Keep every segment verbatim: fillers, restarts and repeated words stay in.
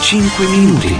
cinque minuti.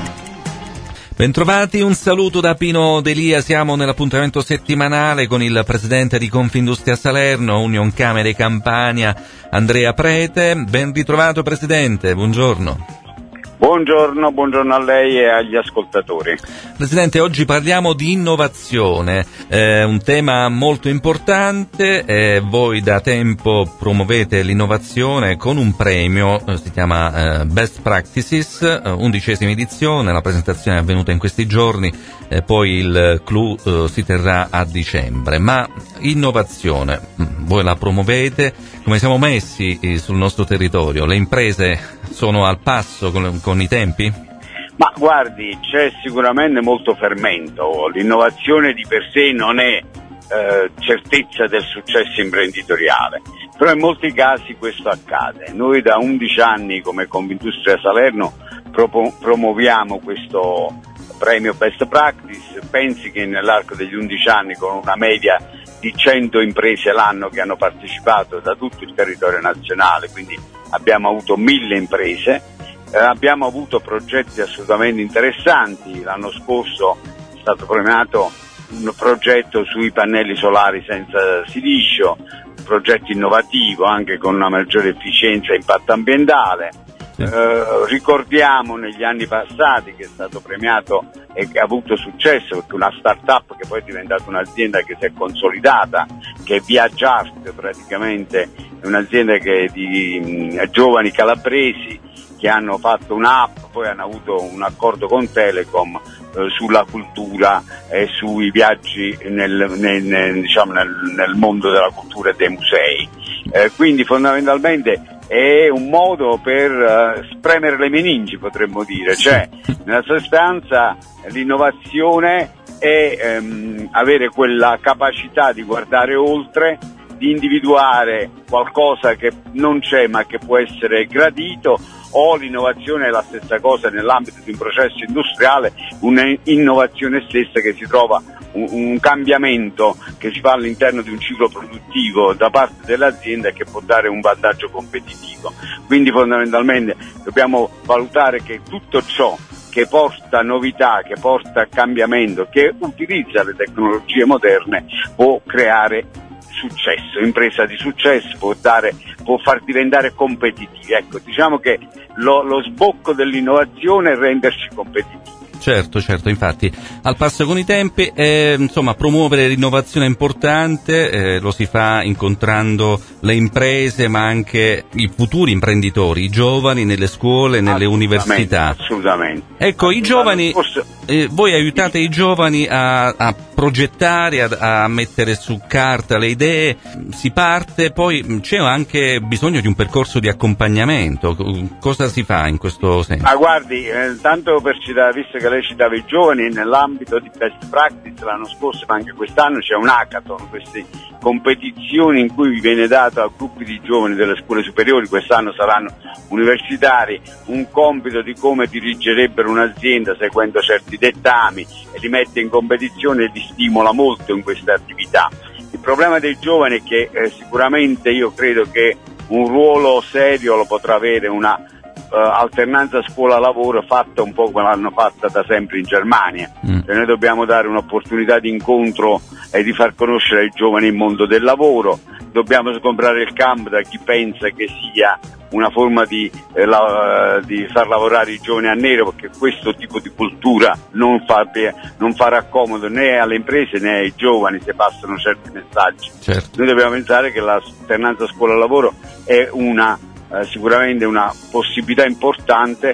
Bentrovati, un saluto da Pino Delia. Siamo nell'appuntamento settimanale con il presidente di Confindustria Salerno, Union Camere Campania, Andrea Prete. Ben ritrovato presidente, buongiorno. Buongiorno, buongiorno a lei e agli ascoltatori. Presidente, oggi parliamo di innovazione, eh, un tema molto importante. Eh, voi da tempo promuovete l'innovazione con un premio, eh, si chiama eh, Best Practices, eh, undicesima edizione, la presentazione è avvenuta in questi giorni, eh, poi il clou eh, si terrà a dicembre. Ma innovazione, voi la promuovete, come siamo messi eh, sul nostro territorio? Le imprese sono al passo con, con i tempi? Ma guardi, c'è sicuramente molto fermento. L'innovazione di per sé non è eh, certezza del successo imprenditoriale, però in molti casi questo accade. Noi da undici anni come Confindustria Salerno propo- promuoviamo questo premio Best Practice. Pensi che nell'arco degli undici anni, con una media di cento imprese l'anno che hanno partecipato da tutto il territorio nazionale, quindi abbiamo avuto mille imprese, eh, abbiamo avuto progetti assolutamente interessanti. L'anno scorso è stato premiato un progetto sui pannelli solari senza silicio, un progetto innovativo anche con una maggiore efficienza e impatto ambientale. Sì. Eh, ricordiamo negli anni passati che è stato premiato e che ha avuto successo, perché una start-up che poi è diventata un'azienda che si è consolidata, che è Viaggiart, praticamente è un'azienda che è di mh, giovani calabresi che hanno fatto un'app, poi hanno avuto un accordo con Telecom eh, sulla cultura e sui viaggi nel, nel, nel, diciamo, nel, nel mondo della cultura e dei musei. Eh, quindi fondamentalmente è un modo per uh, spremere le meningi, potremmo dire, cioè nella sostanza l'innovazione è ehm, avere quella capacità di guardare oltre, di individuare qualcosa che non c'è ma che può essere gradito, o l'innovazione è la stessa cosa nell'ambito di un processo industriale, un'innovazione stessa che si trova un, un cambiamento che si fa all'interno di un ciclo produttivo da parte dell'azienda che può dare un vantaggio competitivo. Quindi fondamentalmente dobbiamo valutare che tutto ciò che porta novità, che porta cambiamento, che utilizza le tecnologie moderne può creare successo, impresa di successo, può dare, può far diventare competitivi. Ecco, diciamo che lo, lo sbocco dell'innovazione è renderci competitivi. Certo, certo, infatti al passo con i tempi, eh, insomma promuovere l'innovazione è importante, eh, lo si fa incontrando le imprese ma anche i futuri imprenditori, i giovani nelle scuole, nelle università. Assolutamente. Ecco, i giovani, eh, voi aiutate i giovani a, a progettare, a, a mettere su carta le idee, si parte, poi c'è anche bisogno di un percorso di accompagnamento. Cosa si fa in questo senso? Ma guardi, eh, tanto per citare, visto che lei citava i giovani, nell'ambito di Best Practice l'anno scorso ma anche quest'anno c'è un hackathon, queste competizioni in cui viene dato a gruppi di giovani delle scuole superiori, quest'anno saranno universitari, un compito di come dirigerebbero un'azienda seguendo certi dettami, e li mette in competizione e li stimola molto in queste attività. Il problema dei giovani è che eh, sicuramente io credo che un ruolo serio lo potrà avere una Uh, alternanza scuola-lavoro fatta un po' come l'hanno fatta da sempre in Germania. Mm. Cioè, noi dobbiamo dare un'opportunità di incontro e di far conoscere ai giovani il mondo del lavoro, dobbiamo sgombrare il campo da chi pensa che sia una forma di, eh, la, di far lavorare i giovani a nero, perché questo tipo di cultura non, fa, non farà comodo né alle imprese né ai giovani se passano certi messaggi. Certo. Noi dobbiamo pensare che l'alternanza scuola-lavoro è una Eh, sicuramente una possibilità importante,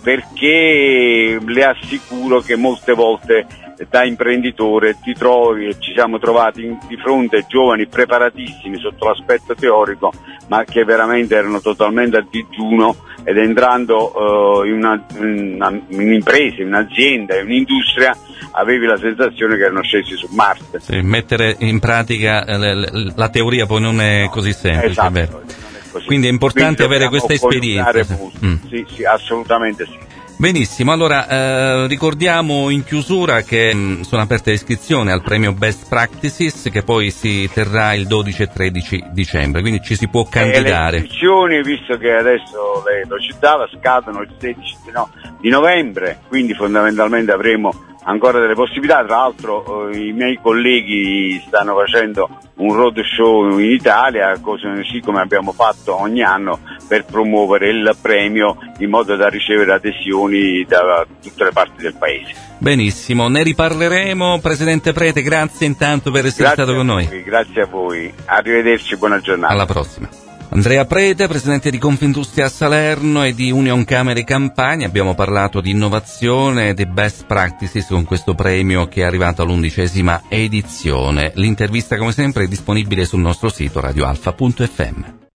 perché le assicuro che molte volte da imprenditore ti trovi, e ci siamo trovati in, di fronte a giovani preparatissimi sotto l'aspetto teorico ma che veramente erano totalmente a digiuno, ed entrando uh, in, una, in, una, in un'impresa, in un'azienda, in un'industria avevi la sensazione che erano scesi su Marte. Sì, mettere in pratica eh, la teoria poi non è così semplice. Esatto. Vero? Quindi è importante Quindi avere questa esperienza. Mm. Sì, sì, assolutamente sì. Benissimo, allora eh, ricordiamo in chiusura che mh, sono aperte le iscrizioni al premio Best Practices, che poi si terrà il dodici e tredici dicembre, quindi ci si può candidare. E le iscrizioni, visto che adesso lei lo citava, scadono il sedici no, di novembre, quindi fondamentalmente avremo ancora delle possibilità. Tra l'altro eh, i miei colleghi stanno facendo un road show in Italia, così come abbiamo fatto ogni anno, per promuovere il premio in modo da ricevere adesioni da tutte le parti del paese. Benissimo, ne riparleremo. Presidente Prete, grazie intanto per essere Grazie stato con noi. Voi, grazie a voi, arrivederci, buona giornata. Alla prossima. Andrea Prete, presidente di Confindustria Salerno e di Union Camere Campania. Abbiamo parlato di innovazione e di best practices con questo premio che è arrivato all'undicesima edizione. L'intervista, come sempre, è disponibile sul nostro sito radio alfa punto effe emme.